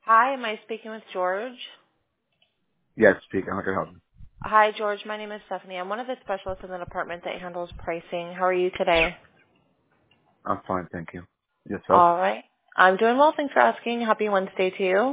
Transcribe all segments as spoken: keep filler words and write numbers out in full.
Hi, am I speaking with George? Yes, speaking. How can I help you? Hi, George. My name is Stephanie. I'm one of the specialists in the department that handles pricing. How are you today? I'm fine, thank you. Yourself? All right. I'm doing well. Thanks for asking. Happy Wednesday to you.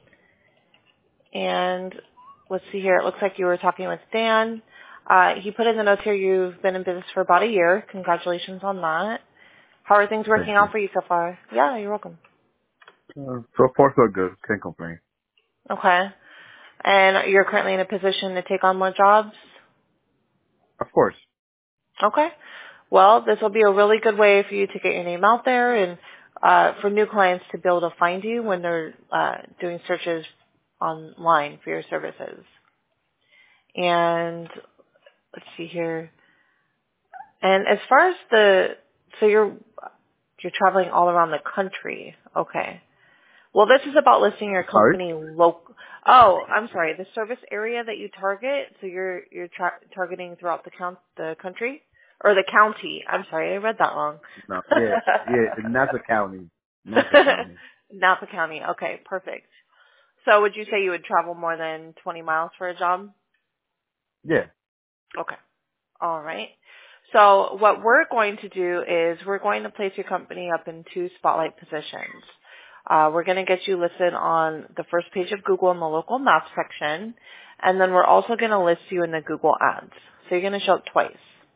And let's see here. It looks like you were talking with Dan. Uh, he put in the notes here you've been in business for about a year. Congratulations on that. How are things Thank working you. out for you so far? Yeah, you're welcome. Uh, so far, so good. Can't complain. Okay. And you're currently in a position to take on more jobs? Of course. Okay. Well, this will be a really good way for you to get your name out there and uh, for new clients to be able to find you when they're uh, doing searches online for your services. And let's see here. And as far as the, so you're you're traveling all around the country. Okay. Well, this is about listing your Sorry? company local. Oh, I'm sorry. The service area that you target. So you're you're tra- targeting throughout the count the country or the county. I'm sorry, I read that wrong. No. Yeah, yeah. In Nassau County. Nassau County. Napa County. Okay, perfect. So would you say you would travel more than twenty miles for a job? Yeah. Okay. All right. So what we're going to do is we're going to place your company up in two spotlight positions. Uh, we're going to get you listed on the first page of Google in the local map section, and then we're also going to list you in the Google ads. So you're going to show up twice.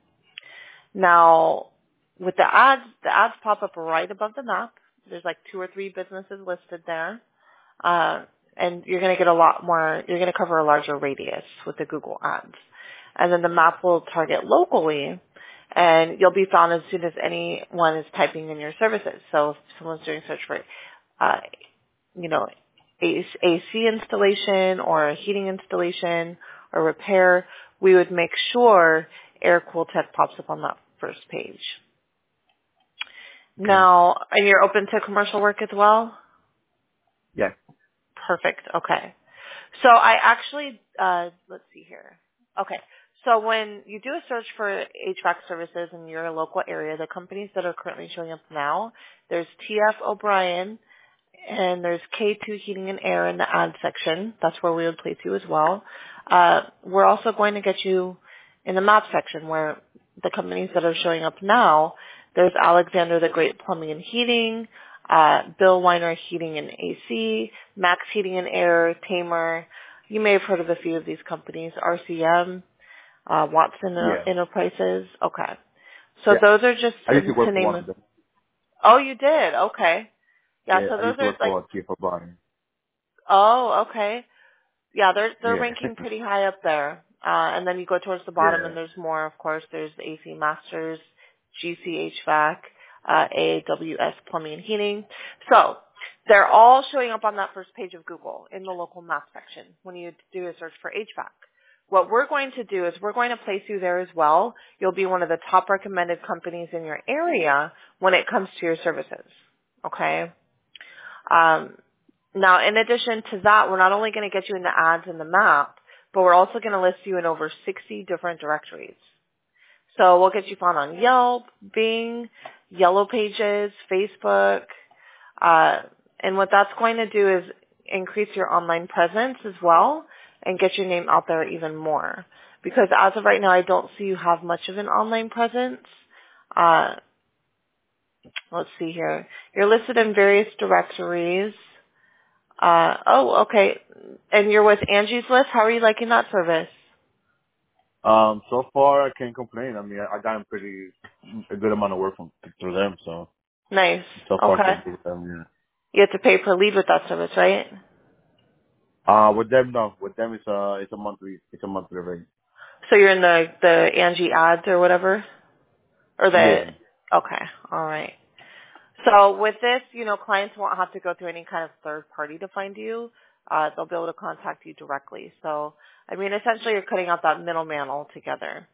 Now, with the ads, the ads pop up right above the map. There's like two or three businesses listed there. Uh, and you're going to get a lot more, you're going to cover a larger radius with the Google ads. And then the map will target locally, and you'll be found as soon as anyone is typing in your services. So if someone's doing search for, uh, you know, A C installation or a heating installation or repair, we would make sure Air Cool Tech pops up on that first page. Okay. Now, and you're open to commercial work as well? Yes. Perfect. Okay. So I actually, uh, let's see here. Okay. So when you do a search for H V A C services in your local area, the companies that are currently showing up now, there's T F O'Brien and there's K two Heating and Air in the ad section. That's where we would place you as well. Uh, we're also going to get you in the map section where the companies that are showing up now, there's Alexander the Great Plumbing and Heating, uh, Bill Weiner Heating and A C, Max Heating and Air, Tamer. You may have heard of a few of these companies, R C M, uh, Watson Yeah. Enterprises. Okay. So Yeah. those are just I used to to, to work for name one a, of them. oh, you did? Okay. Yeah, Yeah, so I those used to are work like, for T F O'Brien. oh, okay. Yeah, they're they're Yeah. ranking pretty high up there. Uh, and then you go towards the bottom, yeah. and there's more. Of course, there's A C Masters, G C H V A C, uh, A W S Plumbing and Heating. So they're all showing up on that first page of Google in the local map section when you do a search for H V A C. What we're going to do is we're going to place you there as well. You'll be one of the top recommended companies in your area when it comes to your services. Okay. Um, now, in addition to that, we're not only going to get you in the ads and the map, but we're also going to list you in over sixty different directories. So we'll get you found on Yelp, Bing, Yellow Pages, Facebook, uh, and what that's going to do is increase your online presence as well and get your name out there even more. Because as of right now, I don't see you have much of an online presence. Uh, let's see here. You're listed in various directories. Uh, oh, okay. And you're with Angie's List. How are you liking that service? Um, so far, I can't complain. I mean, I, I got a pretty, a good amount of work from, through them, so, Nice. so far, so Okay. good with them, yeah. You have to pay per lead with that service, right? Uh, with them, no. With them, it's a, it's a monthly, it's a monthly rate. So you're in the, the Angie ads or whatever? Or the, Yeah. okay. All right. So with this, you know, clients won't have to go through any kind of third party to find you. Uh, they'll be able to contact you directly. So, I mean, essentially you're cutting out that middleman altogether.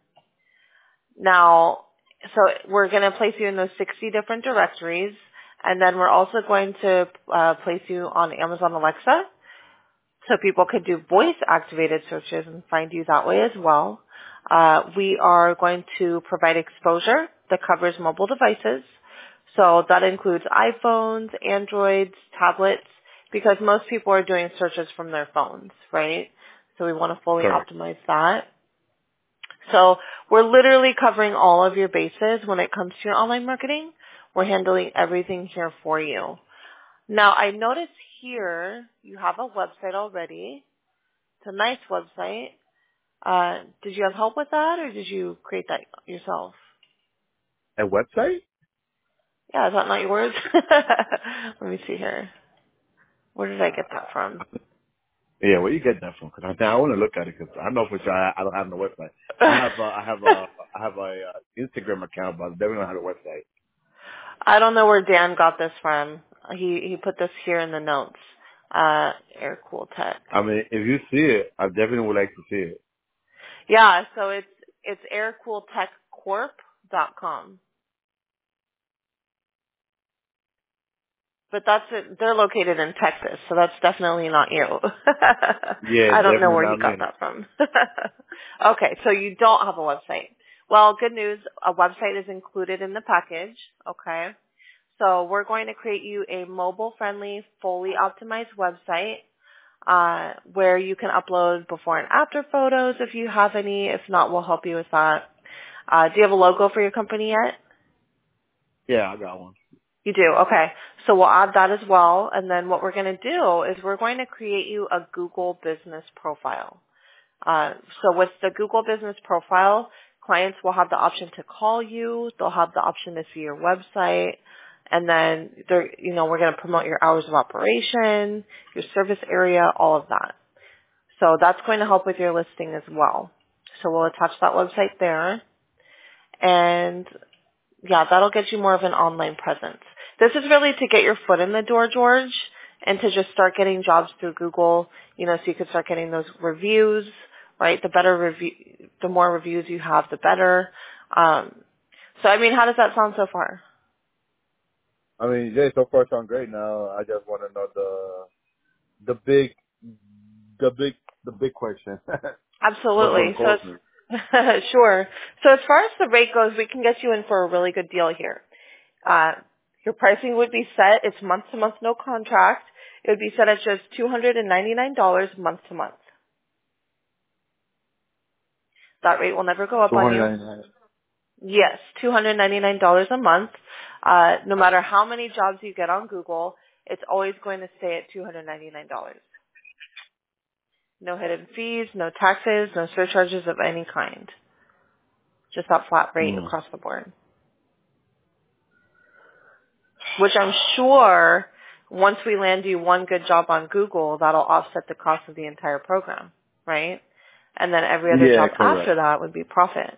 Now, so we're going to place you in those sixty different directories, and then we're also going to uh, place you on Amazon Alexa, so people could do voice-activated searches and find you that way as well. Uh, we are going to provide exposure that covers mobile devices, so that includes iPhones, Androids, tablets, because most people are doing searches from their phones, right? So we want to fully Correct. optimize that. So we're literally covering all of your bases when it comes to your online marketing. We're handling everything here for you. Now, I noticed here you have a website already. It's a nice website. Uh, did you have help with that, or did you create that yourself? A website? Yeah, is that not yours? Let me see here. Where did I get that from? Yeah, where you get that from? Because I, I want to look at it because I know for sure I, I don't have no website. I have uh, I have a I have a uh, Instagram account, but I definitely don't have a website. I don't know where Dan got this from. He he put this here in the notes. Uh, Air Cool Tech. I mean, if you see it, I definitely would like to see it. Yeah, so it's it's air cool tech corp dot com. But that's it. They're located in Texas, so that's definitely not you. Yeah, I don't know definitely where he not got me. that from. Okay, so you don't have a website. Well, good news, a website is included in the package, okay? So we're going to create you a mobile-friendly, fully optimized website uh, where you can upload before and after photos if you have any. If not, we'll help you with that. Uh, do you have a logo for your company yet? Yeah, I got one. You do? Okay. So we'll add that as well. And then what we're going to do is we're going to create you a Google business profile. Uh, so with the Google business profile, clients will have the option to call you. They'll have the option to see your website. And then they're, you know, we're going to promote your hours of operation, your service area, all of that. So that's going to help with your listing as well. So we'll attach that website there. And yeah, that'll get you more of an online presence. This is really to get your foot in the door, George, and to just start getting jobs through Google, you know, so you could start getting those reviews, right? The better review, the more reviews you have, the better. Um, so, I mean, how does that sound so far? I mean, yeah, so far sound great. Now I just want to know the the big the big the big question for for the Absolutely. So, closing. it's, sure. So as far as the rate goes, we can get you in for a really good deal here. Uh, your pricing would be set. It's month to month, no contract. It would be set at just two hundred ninety-nine dollars month to month. That rate will never go up Two on hundred you. ninety nine. Yes, two hundred ninety-nine dollars a month. Uh, no matter how many jobs you get on Google, it's always going to stay at two hundred ninety-nine dollars. No hidden fees, no taxes, no surcharges of any kind. Just that flat rate Mm. across the board. Which I'm sure once we land you one good job on Google, that'll offset the cost of the entire program, right? And then every other Yeah, job correct. after that would be profit.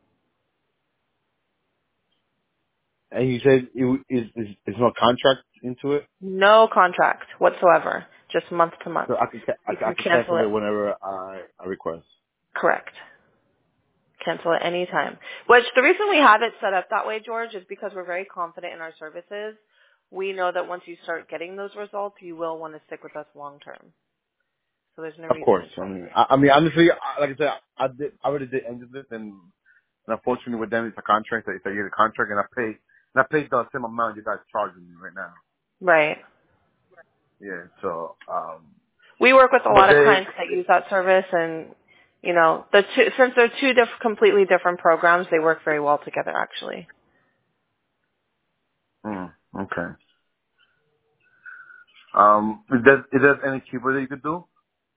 And you said it is is is no contract into it, No contract whatsoever, just month to month. so I can ca- I You can, I can can cancel cancel it. it whenever I I request. Correct. Cancel at any time. Which the reason we have it set up that way, George, is because we're very confident in our services. We know that once you start getting those results, you will want to stick with us long term. So there's no Of reason course. to I cancel. mean, I, I mean, honestly, I, like I said, I did, I already did end of this, and, and unfortunately with them, it's a contract. It's a yearly contract, and I pay, and I paid the same amount you guys charging me right now. Right. Yeah. So, um, We work with a but lot of they, clients that use that service, and you know, the two, since they're two diff- completely different programs, they work very well together, actually. mm, okay. Um, is there, is there any cheaper that you could do?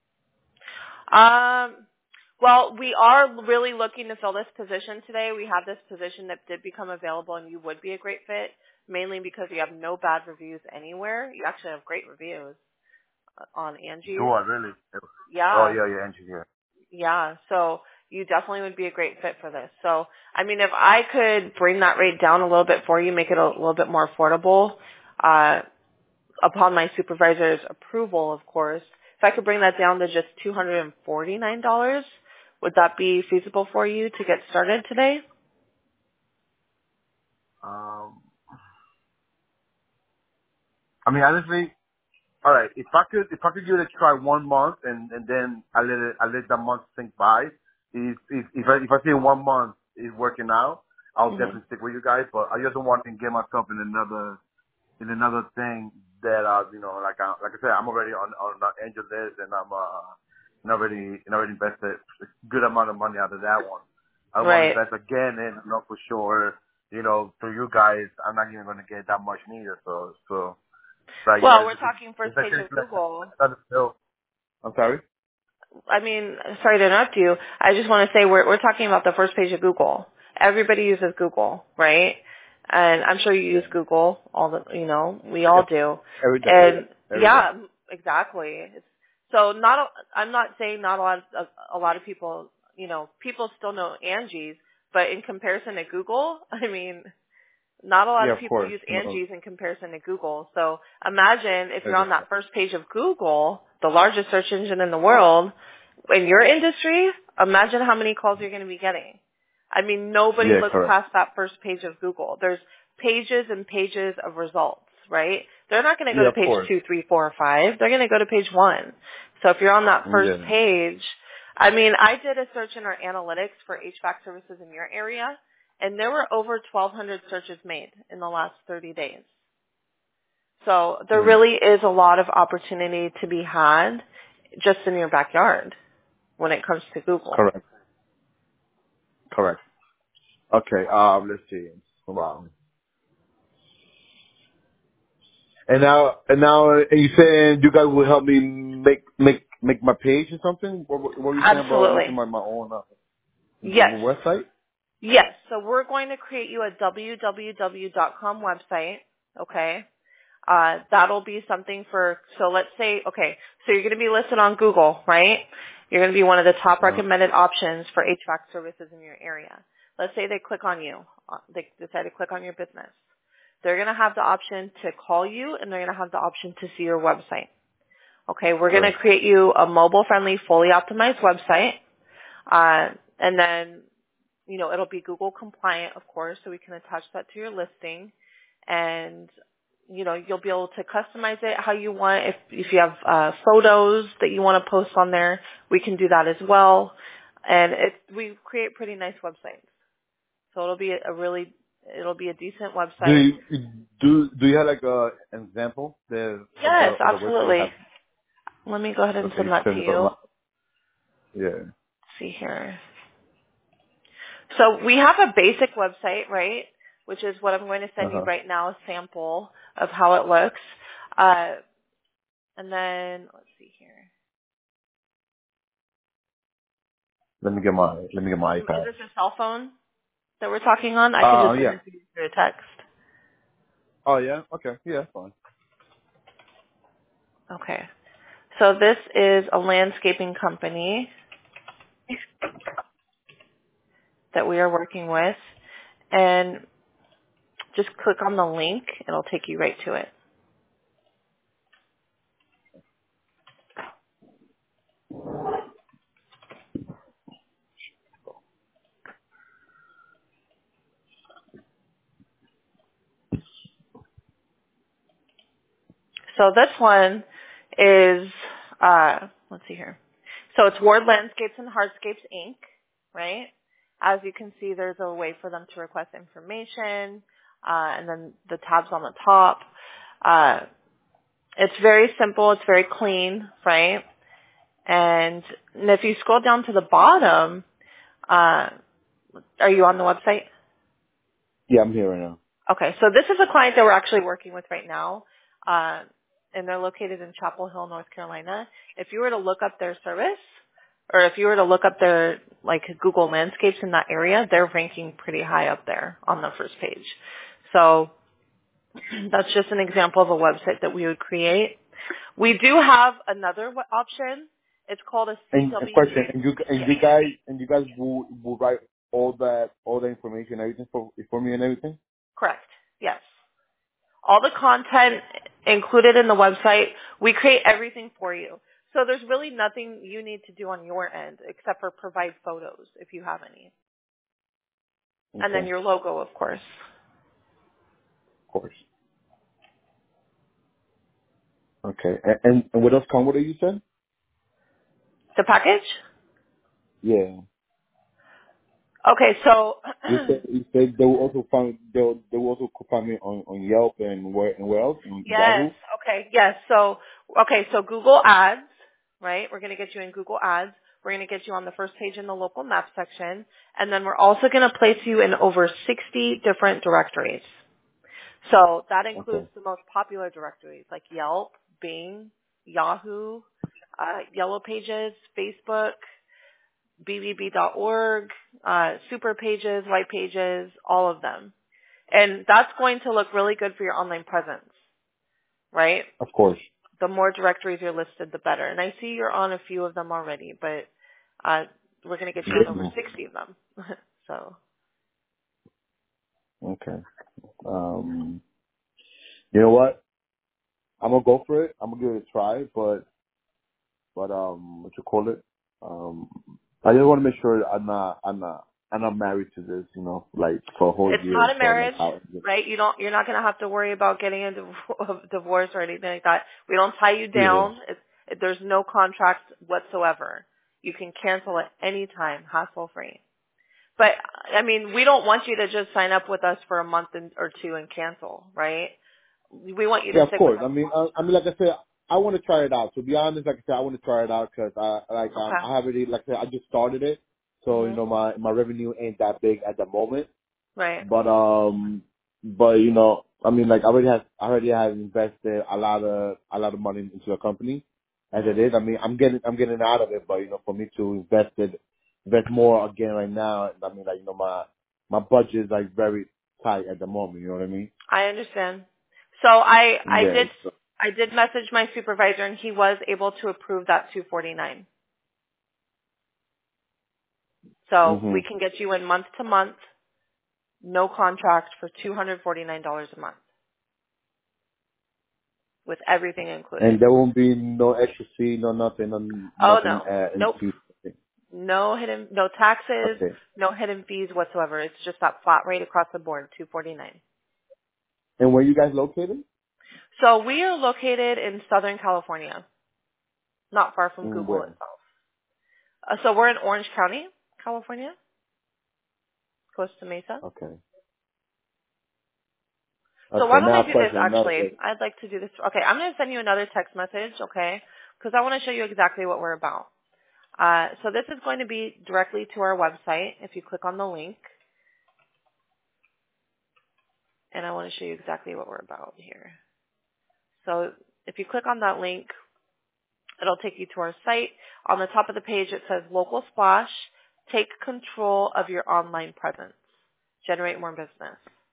Um, well, we are really looking to fill this position today. We have this position that did become available, and you would be a great fit, mainly because you have no bad reviews anywhere. You actually have great reviews uh, on Do Angie's. I really? Oh Yeah, yeah, yeah, engineer. yeah. So you definitely would be a great fit for this. So, I mean, if I could bring that rate down a little bit for you, make it a little bit more affordable, uh, upon my supervisor's approval, of course, if I could bring that down to just two hundred forty-nine dollars, would that be feasible for you to get started today? Um, I mean, honestly, all right. If I could, if I could give it a try one month, and and then I let it, I let that month sink by. If if if I, if I see in one month is working out, I'll hmm definitely stick with you guys. But I just don't want to get myself in another in another thing that uh, you know, like I, like I said, I'm already on on the angel list, and I'm uh, and already and already invested a good amount of money out of that one. I want to Right. invest again, and I know for sure, you know, through you guys, I'm not even going to get that much neither. So, so, like, Well, yeah, we're it's, it's, talking first it's like page it's of Google. like, I'm sorry. I mean, sorry to interrupt you. I just want to say we're we're talking about the first page of Google. Everybody uses Google, right? And I'm sure you use Google all the, you know, we all Yep. do. Every day. And Every day. yeah, exactly. It's, so not, a, I'm not saying not a lot of, a lot of people, you know, people still know Angie's, but in comparison to Google, I mean, not a lot Yeah, of of people course. use No. Angie's in comparison to Google. So imagine if you're on Exactly. that first page of Google, the largest search engine in the world, in your industry, imagine how many calls you're going to be getting. I mean, nobody Yeah, looks correct. past that first page of Google. There's pages and pages of results, right? They're not going to go Yeah, to of page course. two, three, four, or five. They're going to go to page one. So if you're on that first Yeah. page, I mean, I did a search in our analytics for H V A C services in your area, and there were over twelve hundred searches made in the last thirty days. So there Mm. really is a lot of opportunity to be had just in your backyard when it comes to Google. Correct. Correct. Okay. Um. Let's see. Wow. And now, and now, uh, you saying you guys will help me make make make my page or something? What, what what were you saying about using Absolutely. my my own uh, Yes. website? Yes. So we're going to create you a w w w dot com website. Okay. Uh, that'll be something for, so let's say, okay, so you're going to be listed on Google, right? You're going to be one of the top Uh-huh. recommended options for H V A C services in your area. Let's say they click on you. uh, They decide to click on your business. They're going to have the option to call you, and they're going to have the option to see your website. Okay, we're going to Right. create you a mobile-friendly, fully optimized website. Uh, and then, you know, it'll be Google compliant, of course, so we can attach that to your listing. And, you know, you'll be able to customize it how you want. If, if you have uh, photos that you want to post on there, we can do that as well. And it, we create pretty nice websites. So it'll be a really, it'll be a decent Do website. you do do you have like a an example there of the Yes, of the website you have? absolutely. Let me go ahead and Okay, send you that send to it you. on. Let's Yeah. see here. So we have a basic website, right? Which is what I'm going to Uh send you huh. right now, a sample of how it looks. Uh, and then, let's see here. Let me get my let me get my Is iPad. this a cell phone that we're talking on? I can Uh just send yeah. it to you through a text. Oh yeah. Okay. Yeah, fine. Okay. So this is a landscaping company that we are working with. And just click on the link. It'll take you right to it. So this one is, uh, let's see here. So it's Ward Landscapes and Hardscapes, Incorporated, right? As you can see, there's a way for them to request information, uh, and then the tabs on the top. Uh, it's very simple. It's very clean, right? And if you scroll down to the bottom, uh, are you on the website? Yeah, I'm here right now. Okay, so this is a client that we're actually working with right now, uh, and they're located in Chapel Hill, North Carolina. If you were to look up their service, or if you were to look up their like Google landscapes in that area, they're ranking pretty high up there on the first page. So that's just an example of a website that we would create. We do have another w- option. It's called a And a question, C W. and you and Yes, you guys and you guys will will write all that all the information, everything for for me and everything. correct. Yes. All the content included in the website, we create everything for you. So there's really nothing you need to do on your end except for provide photos if you have any. And then Okay, your logo, of course. of course. Okay, and and, and what else come with it? You said? The package? Yeah. Okay, so You said you said they will also find they will, they will also find me on, on Yelp and where and where else on yes, Yahoo. okay, yes. So okay, so Google Ads, right? We're going to get you in Google Ads. We're going to get you on the first page in the local map section, and then we're also going to place you in over sixty different directories. So that includes Okay. the most popular directories like Yelp, Bing, Yahoo, uh, Yellow Pages, Facebook, B B B dot org, uh, Super Pages, White Pages, all of them. And that's going to look really good for your online presence, right? Of course. The more directories you're listed, the better. And I see you're on a few of them already, but uh, we're going to get you on over Yeah. sixty of them. So Okay. Um. You know what? I'm gonna go for it. I'm gonna give it a try, but but um, what you call it? Um, I just want to make sure I'm not I'm not I'm not married to this. You know, like for a whole it's year. not a So like marriage, how? right? You don't, you're not going to have to worry about getting a div- divorce or anything like that. We don't tie you Yeah. down. It's, it, there's no contract whatsoever. You can cancel at any time, hassle free. But I mean, we don't want you to just sign up with us for a month and, or two and cancel, right? We want you to Yeah, of stick with course. us. I mean, I, I mean, like I said, I want to try it out. To be honest, like I said, I want to try it out because I like um, Okay. I have already like I said, I just started it, so you Mhm. know my my revenue ain't that big at the moment. Right. But um, but you know, I mean, like I already have I already have invested a lot of a lot of money into the company as it Mhm. is. I mean, I'm getting I'm getting out of it, but you know, for me to invest it invest more again right now, I mean, like you know, my my budget is like very tight at the moment. You know what I mean? I understand. So I I Yeah. did I did message my supervisor and he was able to approve that two forty-nine. So we Mhm. can get you in month to month, no contract for two hundred forty-nine dollars a month with everything included. And there won't be no extra fee, no nothing, no Oh nothing no. uh, in Nope. future. No hidden no taxes, Okay. no hidden fees whatsoever. It's just that flat rate across the board, two forty-nine. And where you guys located? So we are located in Southern California, not far from Mm, Google where? itself. Uh, so we're in Orange County, California, close to Mesa. Okay. So Okay. why don't I Now, do this question. Another actually? question. I'd like to do this. Okay, I'm going to send you another text message, okay? Because I want to show you exactly what we're about. Uh, so this is going to be directly to our website if you click on the link. And I want to show you exactly what we're about here. So if you click on that link, it'll take you to our site. On the top of the page, it says Local Splash. Take control of your online presence. Generate more business.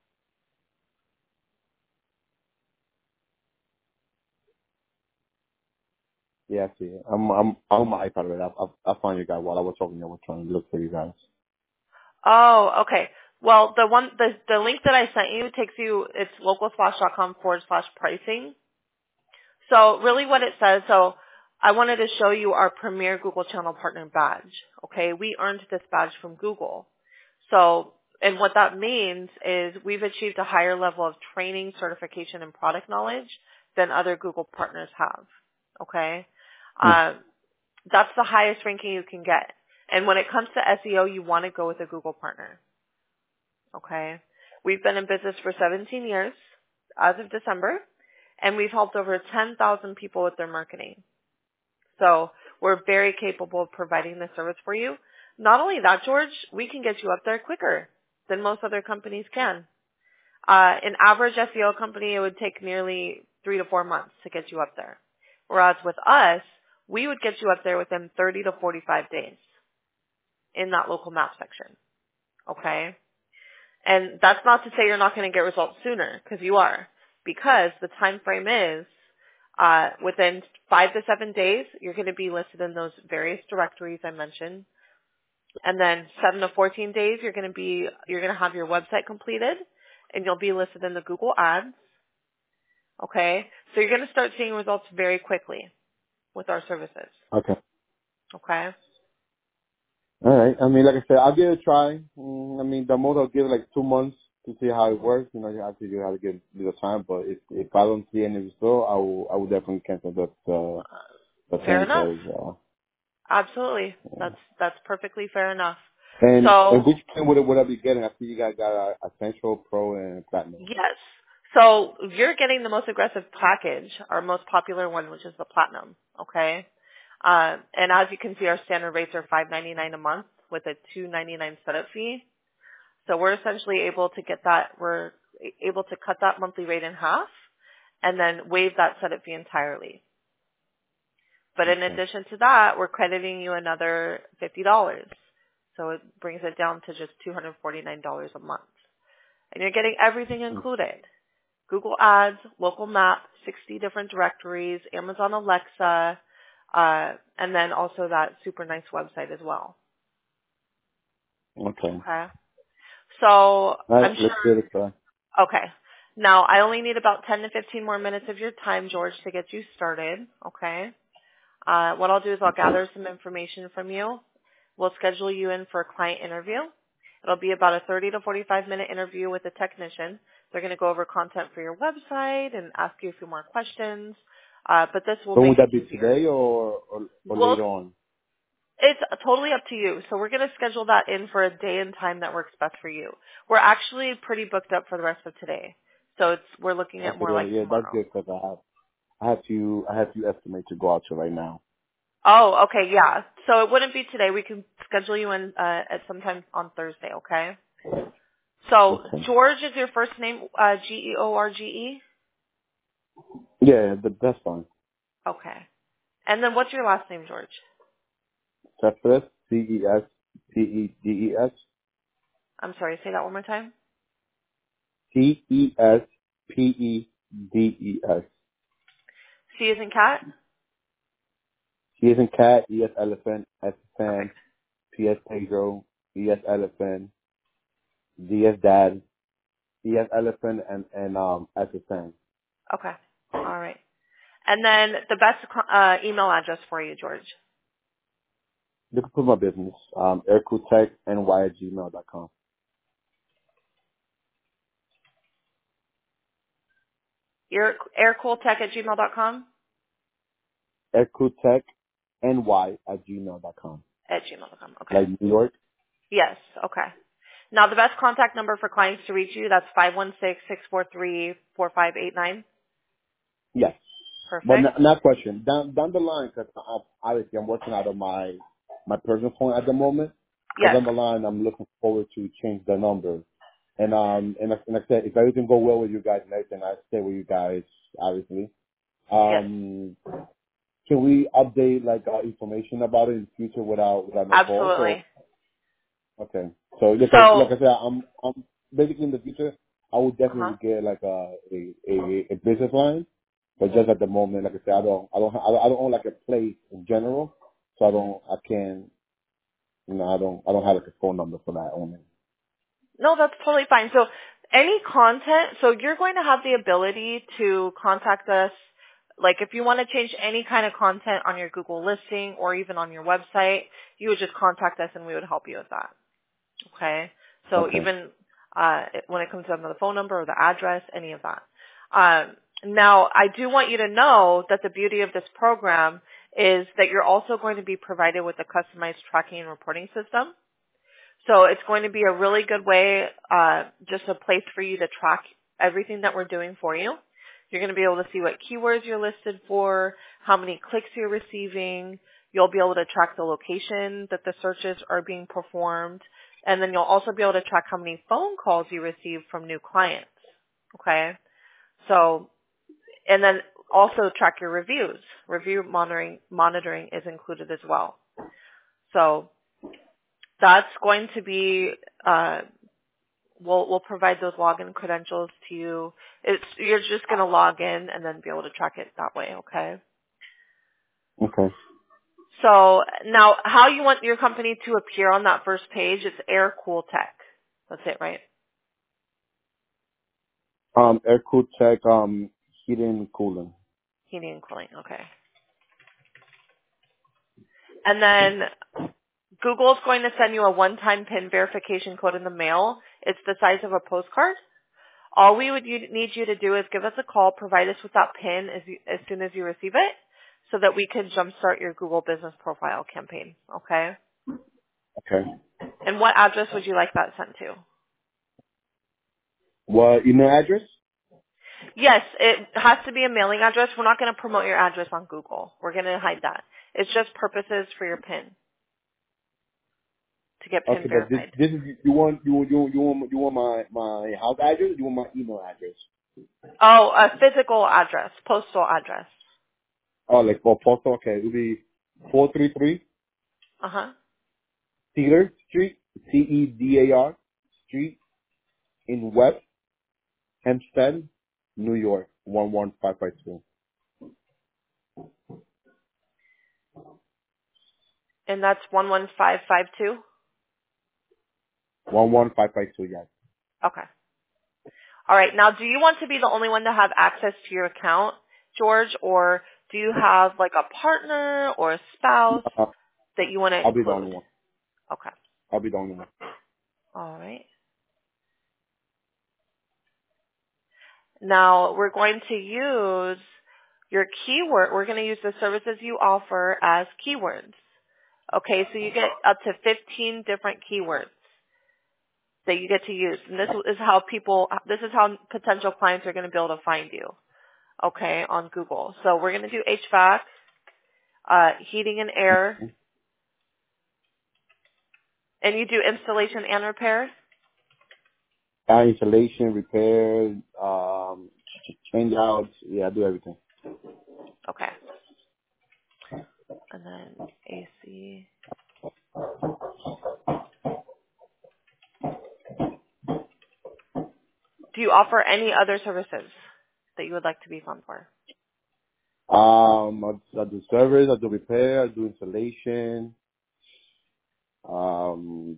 Yeah, I see. it. I'm I'm I'm on my iPad right now. I I found you guys while I was talking. I was trying to look for you guys. Oh, okay. Well, the one, the, the link that I sent you takes you, it's localsplash.com forward slash pricing. So really what it says, so I wanted to show you our premier Google Channel Partner badge. Okay, we earned this badge from Google. So, and what that means is we've achieved a higher level of training, certification, and product knowledge than other Google partners have. Okay, Mm. uh, that's the highest ranking you can get. And when it comes to S E O, you want to go with a Google partner. Okay, we've been in business for seventeen years as of December, and we've helped over ten thousand people with their marketing. So we're very capable of providing this service for you. Not only that, George, we can get you up there quicker than most other companies can. Uh, an average S E O company, it would take nearly three to four months to get you up there. Whereas with us, we would get you up there within thirty to forty-five days in that local map section. Okay? And that's not to say you're not going to get results sooner, because you are. Because the time frame is uh, within five to seven days, you're going to be listed in those various directories I mentioned. And then seven to fourteen days, you're going to be you're going to have your website completed, and you'll be listed in the Google Ads. Okay, so you're going to start seeing results very quickly with our services. Okay. Okay. All right. I mean, like I said, I'll give it a try. Mm, I mean, the most I'll give it like two months to see how it works. You know, you have to you have to give it a time. But if if I don't see any result, I will I will definitely cancel the the, the Fair thing enough. because uh, Absolutely. That's that's perfectly fair enough. And, So and which plan would, I- would I be getting? I see you guys got a, a Essential, Pro, and Platinum. yes. So you're getting the most aggressive package, our most popular one, which is the Platinum. Okay. Uh, and as you can see, our standard rates are five ninety-nine a month with a two ninety-nine setup fee. So we're essentially able to get that. We're able to cut that monthly rate in half, and then waive that setup fee entirely. But in Okay. addition to that, we're crediting you another fifty dollars. So it brings it down to just two hundred forty-nine dollars a month. And you're getting everything included. Google Ads, local map, sixty different directories, Amazon Alexa, uh, and then also that super nice website as well. Okay. Okay. So All right, I'm let's sure. get it, sir. Okay. Now I only need about ten to fifteen more minutes of your time, George, to get you started. Okay. Uh, what I'll do is I'll gather some information from you. We'll schedule you in for a client interview. It'll be about a thirty to forty-five minute interview with a technician. They're going to go over content for your website and ask you a few more questions. Uh, but this will So make would it that be easier. today or, or, or Well, later on? it's totally up to you. So we're going to schedule that in for a day and time that works best for you. We're actually pretty booked up for the rest of today. So it's, we're looking at Okay, more yeah, like yeah, that's tomorrow. good because I have, I have to, I have to estimate to go out to right now. Oh, okay, yeah. So it wouldn't be today. We can schedule you in uh, at sometime on Thursday, okay? So Okay. George is your first name, uh, G E O R G E? Yeah, yeah, that, that's fine. Okay. And then what's your last name, George? Cespedes, C E S P E D E S. I'm sorry, say that one more time. C E S P E D E S. C is in cat? C as in cat, E as elephant, S as fan, Perfect. P as Pedro, E as elephant, D as dad, E as elephant, and, and um, S as fan. Okay. All right. And then the best uh, email address for you, George. You can put my business, um, aircooltech N Y at gmail dot com. Your aircooltech at gmail dot com? aircooltech N Y at gmail dot com. At gmail dot com. Okay. Like New York? Yes. Okay. Now the best contact number for clients to reach you, that's five one six, six four three, four five eight nine. Yes. But Perfect. not, not question. Down down the line, because obviously I'm working out of my my personal phone at the moment. But Yes. down the line, I'm looking forward to change the number. And um and, like- and like I said, if everything go well with you guys and everything, I stay with you guys, obviously. Yes. Um, can we update like uh, information about it in the future without without no calls? Or Absolutely. okay, so like I So, like I said, I'm I'm basically in the future, I would uh-huh. definitely get like a a a, a business line. But just at the moment, like I said, I don't, I don't, I don't I don't own like a place in general, so I don't, I can't, you know, I don't, I don't have like a phone number for that only. No, that's totally fine. So any content, so you're going to have the ability to contact us. Like if you want to change any kind of content on your Google listing or even on your website, you would just contact us and we would help you with that. Okay? So Okay. even uh, when it comes down to the phone number or the address, any of that. Um, now, I do want you to know that the beauty of this program is that you're also going to be provided with a customized tracking and reporting system. So it's going to be a really good way, uh, just a place for you to track everything that we're doing for you. You're going to be able to see what keywords you're listed for, how many clicks you're receiving. You'll be able to track the location that the searches are being performed. And then you'll also be able to track how many phone calls you receive from new clients. Okay? So, and then also track your reviews. Review monitoring, monitoring is included as well. So that's going to be, uh, we'll, we'll provide those login credentials to you. It's, you're just going to log in and then be able to track it that way, okay? Okay. So now how you want your company to appear on that first page, it's Air Cool Tech. That's it, right? Um, aircooltech, um, heating and cooling. Heating and cooling, okay. And then Google's going to send you a one-time PIN verification code in the mail. It's the size of a postcard. All we would you- need you to do is give us a call, provide us with that PIN as, you, as soon as you receive it, so that we can jumpstart your Google Business Profile campaign. Okay? Okay. And what address would you like that sent to? What email address? Yes, it has to be a mailing address. We're not going to promote your address on Google. We're going to hide that. It's just purposes for your PIN, to get PIN Okay, but this verified. this is you want you want you want you want, you want my my house address? Or you want my email address? Oh, a physical address, postal address. Oh, like for postal. Okay, it'll be four three three Uh-huh. Cedar Street, C E D A R Street in West Hempstead, New York, one one five five two. And that's one one five five two? One one five five two. Yes. Okay. All right. Now, do you want to be the only one to have access to your account, George, or do you have like a partner or a spouse Uh, that you want to I'll be the include? only one. Okay. I'll be the only one. All right. Now, we're going to use your keyword. We're going to use the services you offer as keywords. Okay, so you get up to fifteen different keywords that you get to use. And this is how people, this is how potential clients are going to be able to find you, okay, on Google. So we're going to do H V A C, uh, heating and air, and you do installation and repair? Uh, installation, repair, um, change outs. Yeah, I do everything. Okay. And then A C. Do you offer any other services that you would like to be found for? Um, I, I do service, I do repair, I do installation. Um,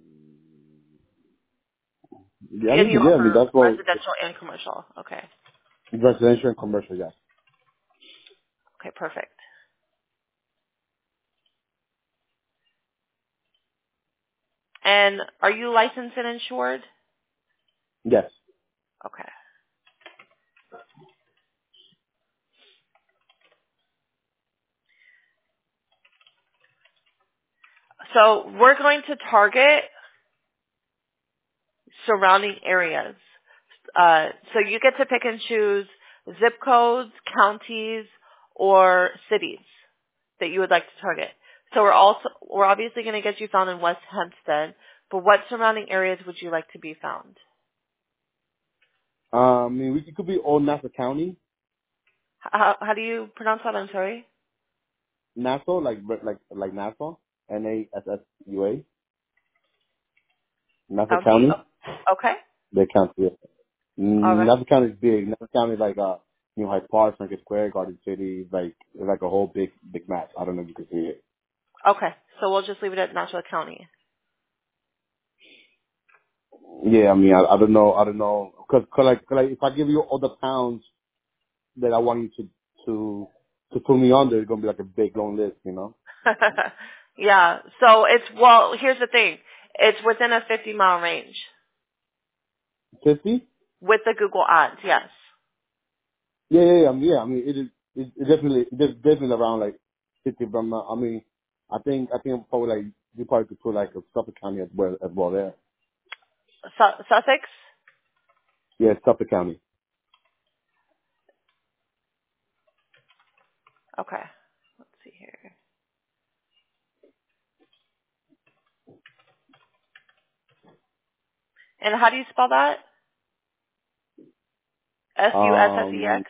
yeah, I And mean, you yeah, I mean offer that's what residential and commercial. Okay. residential and commercial. Yes. Okay, perfect. And are you licensed and insured? Yes. Okay. So we're going to target surrounding areas. Uh, so you get to pick and choose zip codes, counties, or cities that you would like to target. So we're also we're obviously going to get you found in West Hempstead, but what surrounding areas would you like to be found? Um, I mean, we, it could be all Nassau County, How, how do you pronounce that? I'm sorry. Nassau, like like like Nassau, N A S S U A, Nassau County. County. Oh, okay. They count it. All Mm, right. Nassau County is big. Nassau County is like uh, you know, Hyde Park, Market Square, Garden City, like it's like a whole big big map. I don't know if you can see it. Okay. So we'll just leave it at Nashville County. Yeah, I mean, I, I don't know, I don't know, cause, cause like, cause like, if I give you all the towns that I want you to to to put me on, there's gonna be like a big long list, you know. Yeah. So it's, well, here's the thing. It's within a fifty mile range Fifty? with the Google ads. Yes. Yeah, yeah, yeah. I mean, yeah, I mean, it is, it's it's definitely, it's definitely around like fifty. But I'm not, I mean, I think, I think I'm probably like you probably could put like a Suffolk County as well as well there. Su- Sussex? Yeah, Suffolk County. Okay. Let's see here. And how do you spell that? S U S S E Um, X?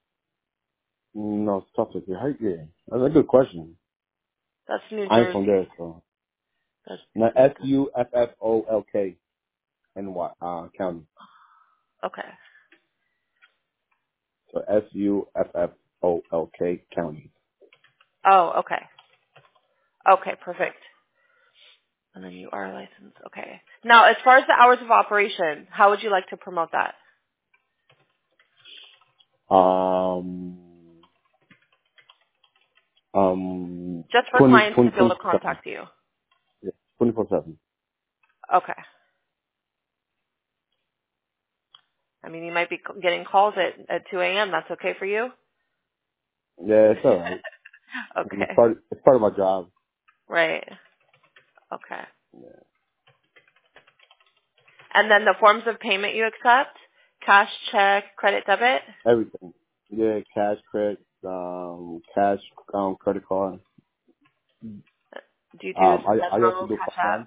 no, Suffolk. Yeah, yeah, that's a good question. That's New I'm from there, Jersey. so That's, now S U F F O L K N Y uh County. okay. So S U F F O L K County. Oh, okay. Okay, perfect. And then you are licensed. Okay. Now, as far as the hours of operation, how would you like to promote that? Um, um, Just for twenty, clients twenty, to be able to twenty-four seven. contact you. Yeah, twenty-four seven. Okay. I mean, you might be c- getting calls at, at two a.m. That's okay for you? Yeah, it's alright. It's Okay. part, it's part of my job. Right. Okay. Yeah. And then the forms of payment you accept? Cash, check, credit, debit? Everything. Yeah, cash, credit, um, cash, um, credit card. Do you do Um, I, I also Venmo, do Cash App? finance.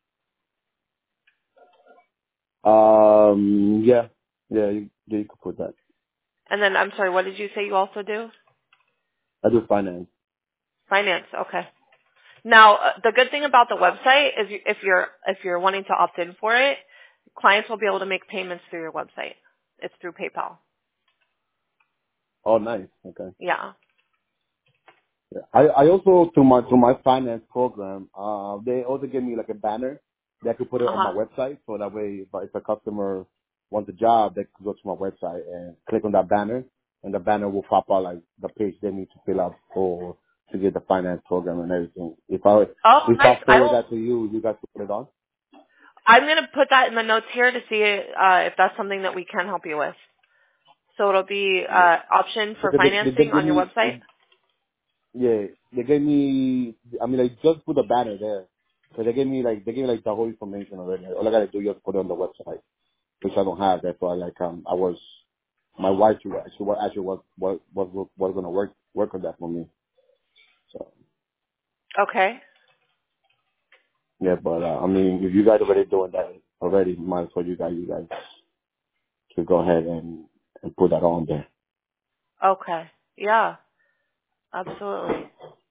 Um, yeah, yeah, you, yeah, you could put that. And then, I'm sorry, what did you say you also do? I do finance. Finance, okay. Now, uh, the good thing about the website is you, if you're if you're wanting to opt in for it, clients will be able to make payments through your website. It's through PayPal. Oh, nice. Okay. Yeah. Yeah. I, I also, through my, through my finance program, uh, they also give me like a banner that I could put it on my Uh-huh. website. So that way, if, if a customer wants a job, they can go to my website and click on that banner, and the banner will pop out like the page they need to fill out for to get the finance program and everything. If I Oh, if nice. I I forward will. that to you, you guys can put it on. I'm going to put that in the notes here to see uh, if that's something that we can help you with. So it'll be Yeah. uh, option for Because they, they, they financing give on your me, website. yeah, they gave me, I mean, like, just put a banner there. So they gave me, like, they gave me, like, the whole information already. All I gotta do is just put it on the website, which I don't have. That's why, like, um, I was, my wife, she wa- she wa- actually was, was, was, was gonna work, work on that for me. So, Okay. yeah, but, uh, I mean, if you guys already doing that already, might as well you guys, you guys should go ahead and, and put that on there. Okay. Yeah, absolutely.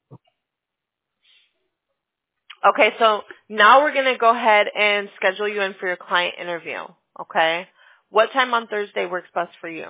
Okay, so now we're going to go ahead and schedule you in for your client interview. Okay. What time on Thursday works best for you?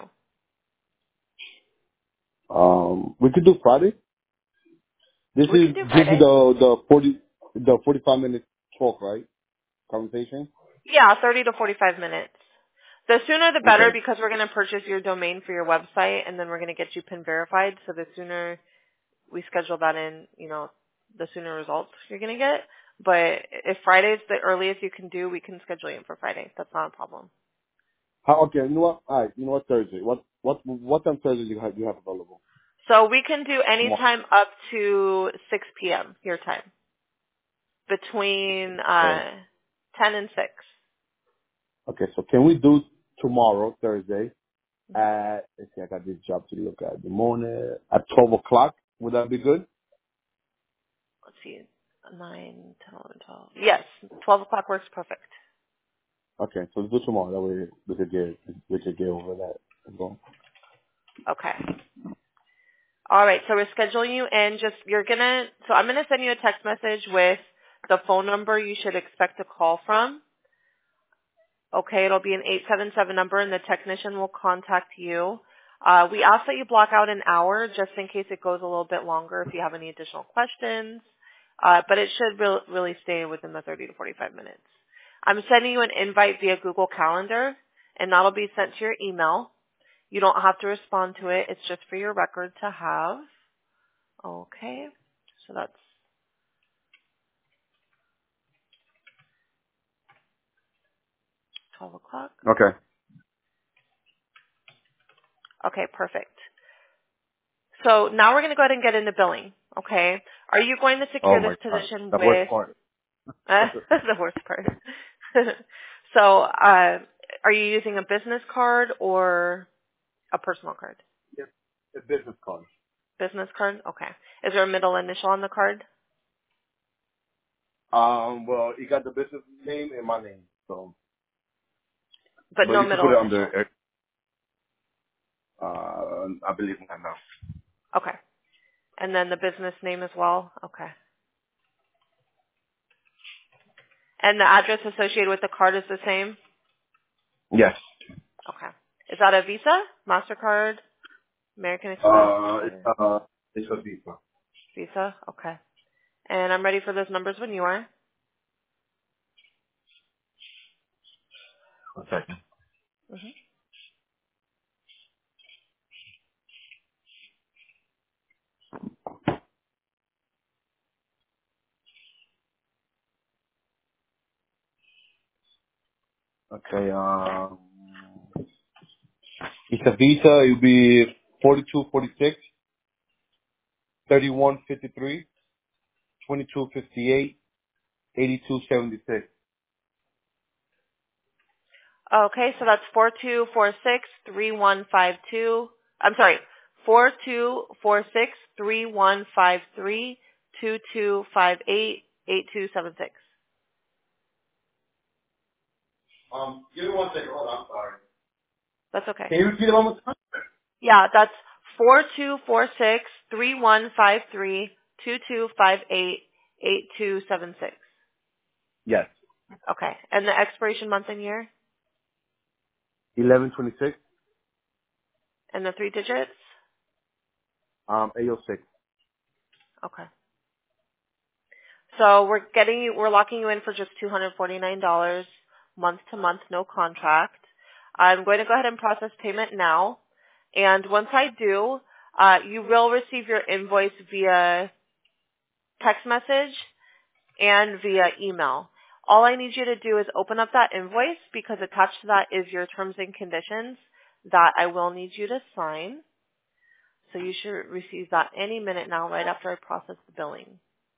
Um, we could do Friday. This We is, can do this is Friday. the, the forty, the forty-five minute talk, right? Conversation? Yeah, thirty to forty-five minutes. The sooner the better Okay. because we're going to purchase your domain for your website and then we're going to get you PIN verified. So the sooner we schedule that in, you know, the sooner results you're going to get. But if Friday's the earliest you can do, we can schedule you in for Friday. That's not a problem. How, okay, you know what? All right, you know what? Thursday. What what what time Thursday you have you have available? So we can do any Tomorrow. time up to six p.m. your time, between Okay. uh, ten and six. Okay, so can we do tomorrow, Thursday, Mm-hmm. at let's see, I got this job to look at. The morning at twelve o'clock. Would that be good? Let's see, nine, ten, eleven, twelve. Yes, twelve o'clock works perfect. Okay, so let's do tomorrow. That way we could get we could get over that as well. Okay. All right, so we're scheduling you in. Just you're gonna. So I'm gonna send you a text message with the phone number you should expect a call from. Okay, it'll be an eight seven seven number, and the technician will contact you. Uh, we ask that you block out an hour just in case it goes a little bit longer if you have any additional questions. Uh, but it should re- really stay within the thirty to forty-five minutes. I'm sending you an invite via Google Calendar, and that'll be sent to your email. You don't have to respond to it. It's just for your record to have. Okay, so that's twelve o'clock. Okay. Okay, perfect. So now we're going to go ahead and get into billing. Okay, are you going to Oh secure my this god, position the worst with part. uh, the worst part? So, uh, are you using a business card or a personal card? Yeah, the business card. Business card. Okay. Is there a middle initial on the card? Um, well, you got the business name and my name, so But but no you can put middle it initial. under. Uh, I believe I know. Okay. And then the business name as well? Okay. And the address associated with the card is the same? Yes. Okay. Is that a Visa, MasterCard, American Express, Uh, it's, or uh, it's a Visa. Visa? Okay. And I'm ready for those numbers when you are. One second. hmm Okay, um, it's a Visa. It'll be forty-two forty-six, thirty-one fifty-three, twenty-two fifty-eight, eighty-two seventy-six. Okay, so that's four two four six three one five two. I'm sorry, four two four six three one five three two two five eight eight two seven six. Um, give me one second. Hold on. I'm sorry. That's okay. Can you repeat it one more time? Yeah, that's four two four six three one five three two two five eight eight two seven six. Yes. Okay, and the expiration month and year eleven twenty-six. and the three digits. Um, eight oh six. Okay. So we're getting you, we're locking you in for just two hundred forty-nine dollars month to month, no contract. I'm going to go ahead and process payment now. And once I do, uh, you will receive your invoice via text message and via email. All I need you to do is open up that invoice because attached to that is your terms and conditions that I will need you to sign. So you should receive that any minute now right after I process the billing.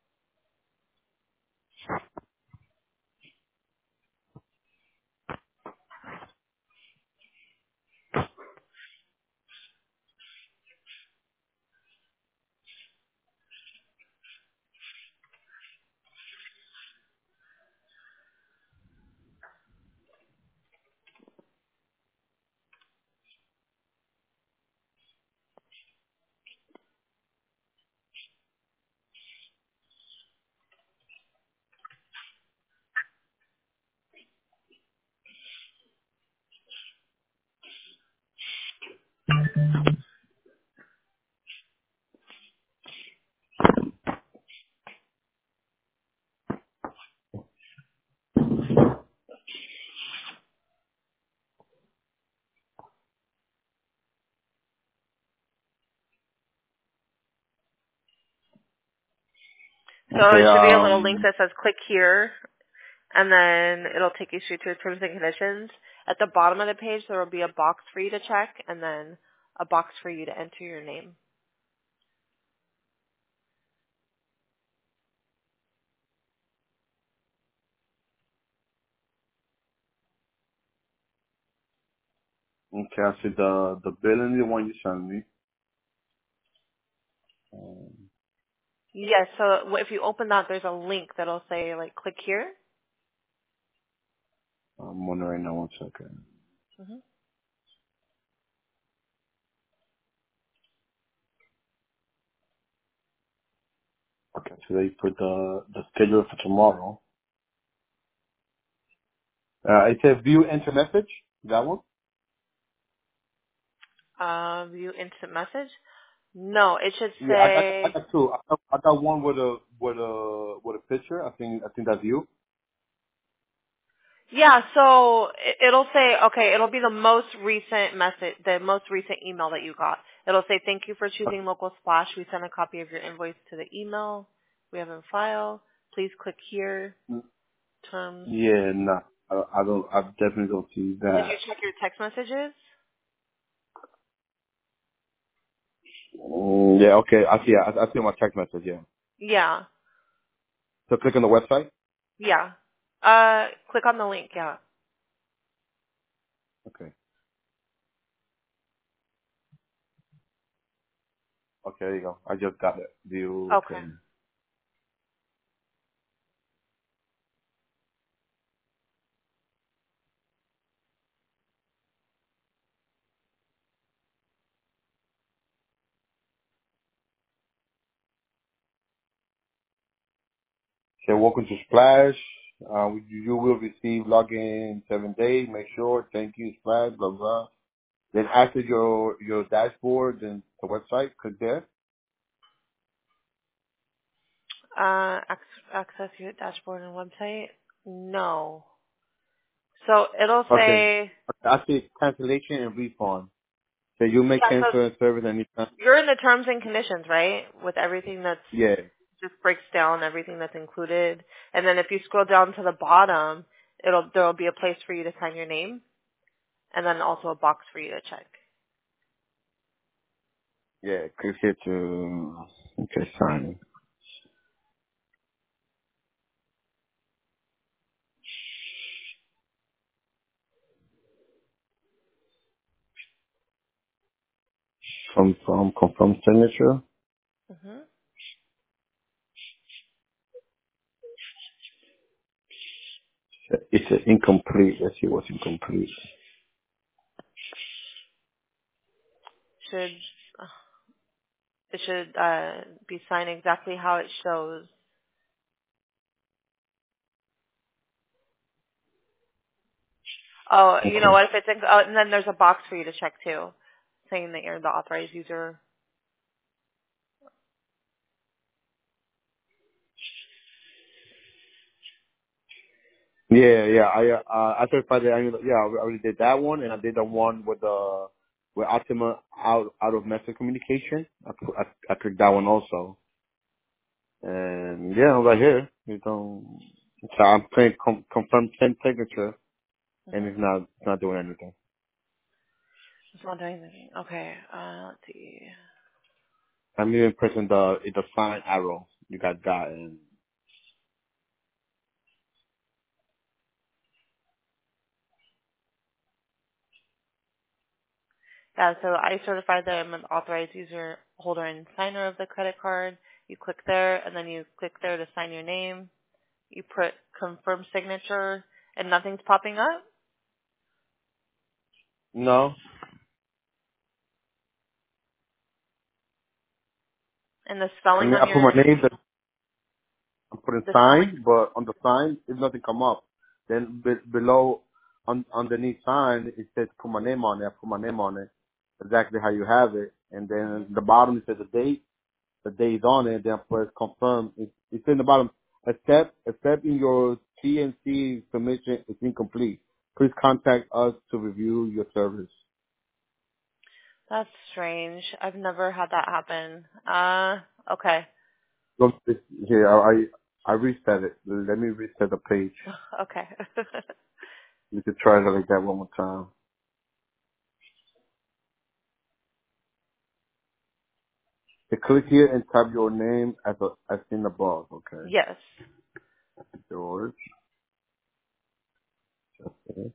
So Okay. it should be a little link Um. that says click here, and then it'll take you straight to the terms and conditions. At the bottom of the page, there will be a box for you to check, and then a box for you to enter your name. Okay. I see the the billing, the one you sent me. Um, Yes, so if you open that, there's a link that'll say, like, click here. I'm wondering right now. One second. hmm Okay. So they put the the schedule for tomorrow. Uh, it says view enter message. That one. Uh, view instant message. No, it should Yeah, I got I say, got two. I got, I got one with a with a with a picture. I think I think that's you. yeah, so it- it'll say, okay, it'll be the most recent message, the most recent email that you got. It'll say, thank you for choosing Local Splash. We sent a copy of your invoice to the email we have in file. Please click here. Uh, Terms. Yeah, no, I, I don't. I definitely don't see Did you that. check your text messages? Mm, yeah, okay. I see. I, I see my text message. Yeah. Yeah. So click on the website. Yeah. Uh, click on the link, yeah. Okay. Okay, there you go. I just got it. View. Okay. Okay. So welcome to Splash. Uh, you, you will receive login in seven days. Make sure. Thank you, Splash. Blah blah. Then after your your dashboard and the website, click there. Uh, ac- access your dashboard and website? No. So it'll Okay. say, I see cancellation and refund. So you may yeah, so cancel a service anytime. you're in the terms and conditions, right? With everything that's Yeah. just breaks down everything that's included. And then if you scroll down to the bottom, it'll there'll be a place for you to sign your name, and then also a box for you to check. Yeah. Click here to okay sign. From from confirm signature. Mm-hmm. It's uh, incomplete. Let's see what's incomplete. Should it should uh, be signed exactly how it shows. Oh, you know Okay. what? If it's in, oh, and then there's a box for you to check too, saying that you're the authorized user. Yeah, yeah. I uh, I certified that. I, yeah, I already did that one, and I did the one with the with Optima out out of message communication. I I, I clicked that one also, and yeah, I'm right here. You know, so I'm playing com- confirm send signature, and Mm-hmm. it's not it's not doing anything. It's not doing anything. Okay. Uh, let's see. I'm even pressing the the sign arrow. You got that, and Yeah, so I certify that I'm an authorized user, holder, and signer of the credit card. You click there, and then you click there to sign your name. You put confirm signature, and nothing's popping up. no. And the I spelling mean, on I put your my name. I'm putting the spelling. sign, but on the sign, it nothing come up. Then be, below, on, underneath sign, it says put my name on it. I put my name on it, exactly how you have it. And then Mhm. the bottom it says the date. The date is on it. Then I press confirm. It's, it's in the bottom. A step, a step in your T N C submission is incomplete. Please contact us to review your service. That's strange. I've never had that happen. Uh, okay. Look, this, here, I, I I reset it. Let me reset the page. Okay. You could try it like that one more time. You click here and type your name as a, as in above. Okay, Yes. George. Okay.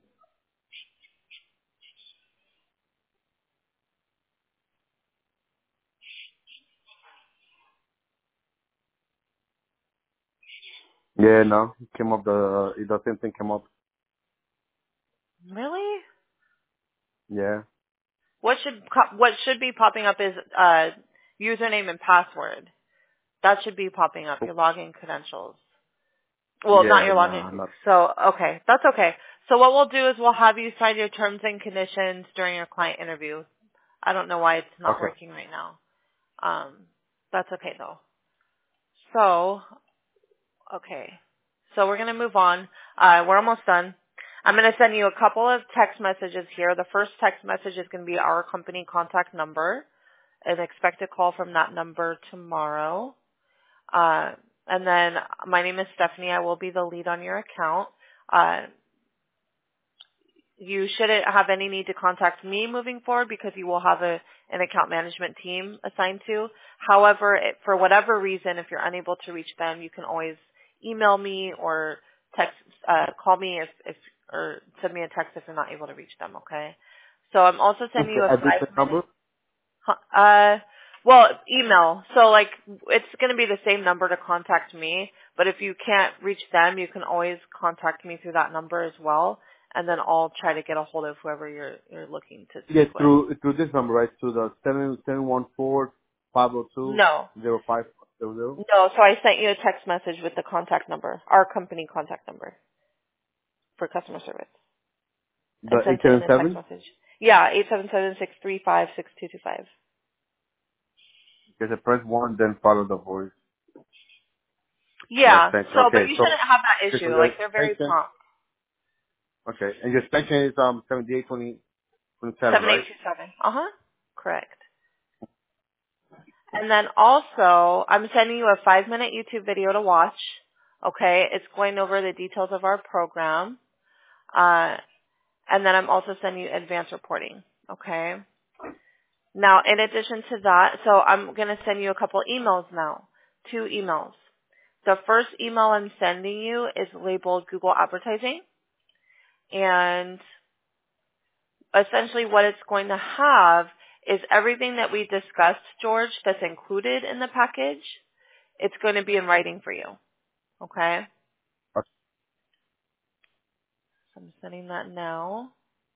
Yeah, no, it came up the it the same thing came up. Really? Yeah. What should co- what should be popping up is uh, username and password. That should be popping up. Your login credentials. Well, not Yeah, your login. nah, not. So, okay. That's okay. So what we'll do is we'll have you sign your terms and conditions during your client interview. I don't know why it's not Okay. working right now. Um, that's okay though. So, okay. So we're going to move on. Uh, we're almost done. I'm going to send you a couple of text messages here. The first text message is going to be our company contact number. And expect a call from that number tomorrow. Uh, and then my name is Stephanie. I will be the lead on your account. Uh, you shouldn't have any need to contact me moving forward because you will have a, an account management team assigned to. However, it, for whatever reason, if you're unable to reach them, you can always email me or text, uh, call me if, if, or send me a text if you're not able to reach them. Okay. So I'm also sending you Okay. a At this five minute number. Huh, Uh, well, email. So like, it's going to be the same number to contact me, but if you can't reach them, you can always contact me through that number as well, and then I'll try to get a hold of whoever you're you're looking to Yeah, speak with. through through this number, right? To the seven seven one four five zero two No, zero five zero zero. no. So I sent you a text message with the contact number, our company contact number for customer service. I The eight sent it in seven a text seven. message. Yeah, eight seven seven six three five six two two five. Just press one, then follow the voice. The Yeah. extension. So, but Okay, you so shouldn't have that just issue. the Like they're very extension. prompt. Okay, and your extension is um seventy eight twenty twenty seven, Seven eight right? two seven. Uh huh. Correct. And then also, I'm sending you a five minute YouTube video to watch. Okay, it's going over the details of our program. Uh, and then I'm also sending you advanced reporting. Okay. Now, in addition to that, so I'm going to send you a couple emails now. Two emails. The first email I'm sending you is labeled Google Advertising. And essentially what it's going to have is everything that we discussed, George, that's included in the package, it's going to be in writing for you. Okay? Okay. So I'm sending that now.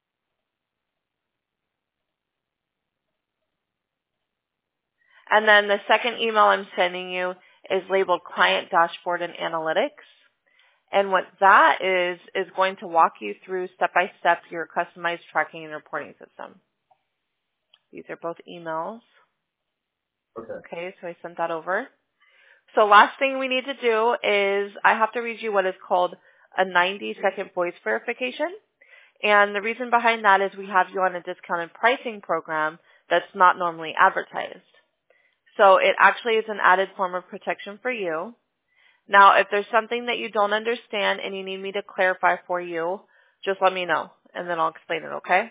And then the second email I'm sending you is labeled Client Dashboard and Analytics. And what that is, is going to walk you through step-by-step your customized tracking and reporting system. These are both emails. Okay. Okay, so I sent that over. So last thing we need to do is I have to read you what is called a ninety second voice verification. And the reason behind that is we have you on a discounted pricing program that's not normally advertised. So it actually is an added form of protection for you. Now, if there's something that you don't understand and you need me to clarify for you, just let me know, and then I'll explain it, okay?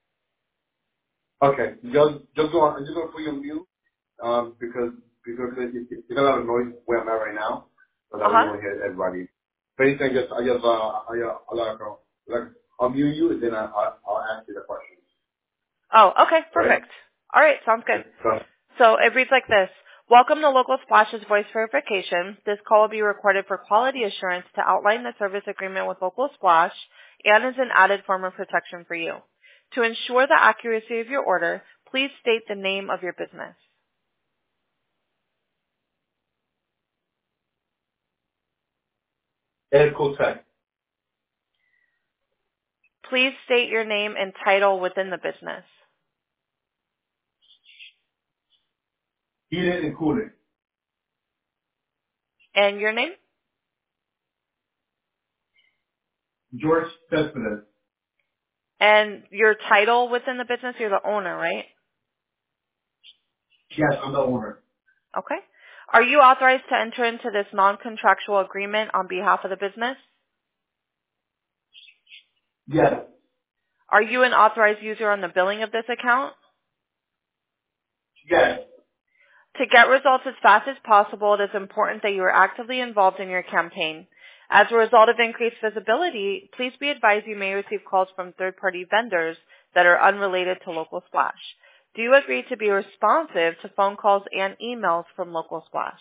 Okay. Just just go on. I'm just gonna put you on mute, um, because because it, it, it's a lot of noise where I'm at right now, but I really Uh-huh. want to hear everybody. If anything, just I just uh I uh, I like uh, like I'll mute you and then I, I I'll ask you the questions. Oh, okay, All right? perfect. All right, sounds good. Okay. So, So it reads like this. Welcome to Local Splash's voice verification. This call will be recorded for quality assurance to outline the service agreement with Local Splash and is an added form of protection for you. To ensure the accuracy of your order, please state the name of your business. Ed Kotek, Please state your name and title within the business. heat it and cool it. And your name? George Cespedes. And your title within the business, you're the owner, right? Yes, I'm the owner. Okay. Are you authorized to enter into this non-contractual agreement on behalf of the business? Yes. Are you an authorized user on the billing of this account? Yes. To get results as fast as possible, it is important that you are actively involved in your campaign. As a result of increased visibility, please be advised you may receive calls from third-party vendors that are unrelated to Local Splash. Do you agree to be responsive to phone calls and emails from Local Splash?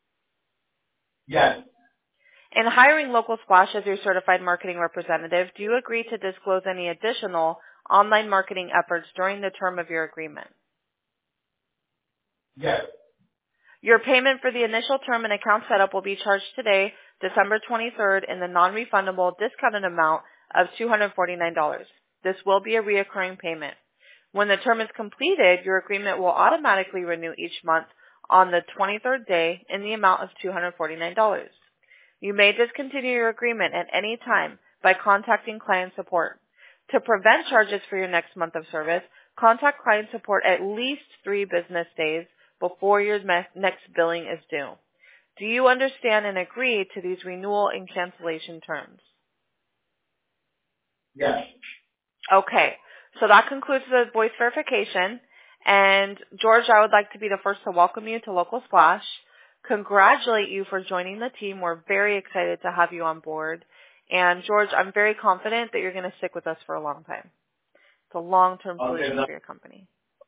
Yes. In hiring Local Splash as your certified marketing representative, do you agree to disclose any additional online marketing efforts during the term of your agreement? Yes. Your payment for the initial term and account setup will be charged today, December twenty-third, in the non-refundable discounted amount of two hundred forty-nine dollars. This will be a reoccurring payment. When the term is completed, your agreement will automatically renew each month on the twenty-third day in the amount of two hundred forty-nine dollars. You may discontinue your agreement at any time by contacting client support. To prevent charges for your next month of service, contact client support at least three business days before your me- next billing is due. Do you understand and agree to these renewal and cancellation terms? Yes. Okay, so that concludes the voice verification. And George, I would like to be the first to welcome you to Local Splash, congratulate you for joining the team. We're very excited to have you on board. And George, I'm very confident that you're going to stick with us for a long time. It's a long-term Okay. solution No. for your company.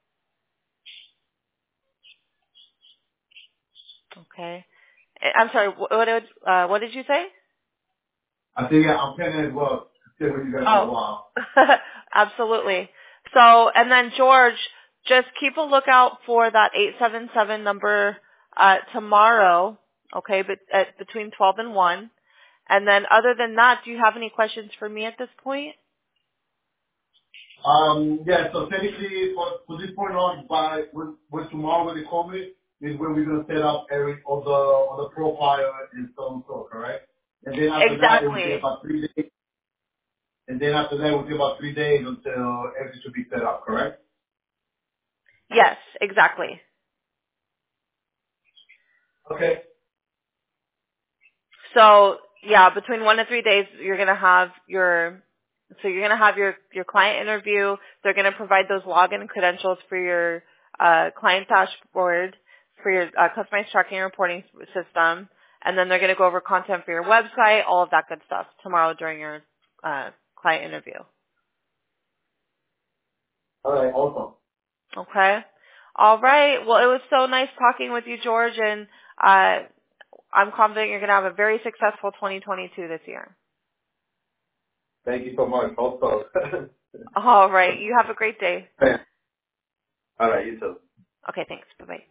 Okay. Eh, I'm sorry, what, what, did- uh, what did you say? I think yeah, I'm planning as well. Stay with you guys for a Oh, while. absolutely. So, and then George, just keep a lookout for that eight seven seven number uh, tomorrow, okay, but at between twelve and one. And then other than that, do you have any questions for me at this point? Um, yeah, so technically, for, for this point on, by when, when tomorrow when they call me, is when we're gonna set up every all the all the profile and so on so correct? And then after that, it will take Exactly. about three days. And then after that, it will take about three days until everything should be set up, correct? Yes, exactly. Okay. So yeah, between one to three days, you're gonna have your so you're gonna have your your client interview. They're gonna provide those login credentials for your uh, client dashboard for your uh, customized tracking and reporting s- system, and then they're gonna go over content for your website, all of that good stuff tomorrow during your uh, client interview. All right. Awesome. Okay. All right. Well, it was so nice talking with you, George, and uh, I'm confident you're going to have a very successful twenty twenty-two this year. Thank you so much. Also. All right. You have a great day. All right. You too. Okay. Thanks. Bye-bye.